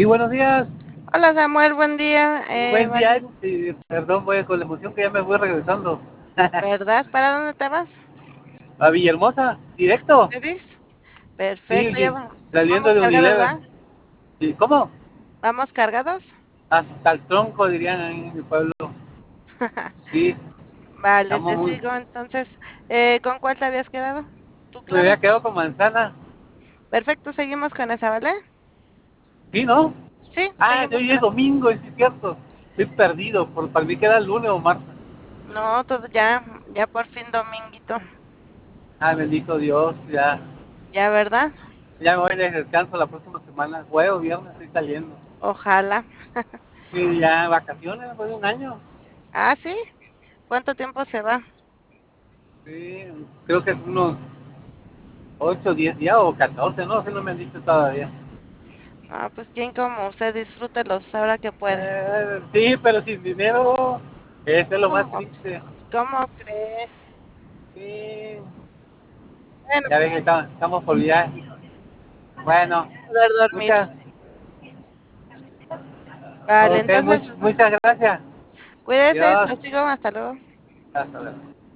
Sí, buenos días. Hola Samuel, buen día. Buen día. Vale, Perdón, voy con la emoción que ya me voy regresando. ¿verdad? ¿Para dónde te vas? A Villahermosa, directo. ¿Pedís? Sí, Perfecto, sí, vamos saliendo de cargados, Unilever. ¿va? Sí, ¿cómo? ¿Vamos cargados? Hasta el tronco, dirían ahí en mi pueblo. Sí, Vale, estamos te muy... sigo. Entonces, ¿con cuál te habías quedado? ¿Tú Me claro? había quedado con manzana. Perfecto, seguimos con esa, ¿vale? Sí, ¿no? Sí, Ah, seguimos hoy con es esa. domingo, sí es cierto. Estoy perdido, para mí queda lunes o martes. No, todo ya por fin dominguito. Ah, bendito Dios, ya. Ya, ¿verdad? Ya me voy de descanso la próxima semana. Jueves, viernes estoy saliendo. Ojalá. Sí, ya vacaciones después de un año. Ah, sí. ¿Cuánto tiempo se va? Sí, creo que es unos 8 10 días o 14, no sé, no me han dicho todavía. Ah, pues quien como usted disfrútelos ahora que puede. Sí, pero sin dinero, eso es lo más ¿Cómo, triste. cómo cree? Sí, Bueno, ya ven que estamos por viaje. Bueno, poder dormir. muchas, Vale, ok, entonces, muchas gracias. cuídese, Dios, lo sigo, hasta luego. hasta luego.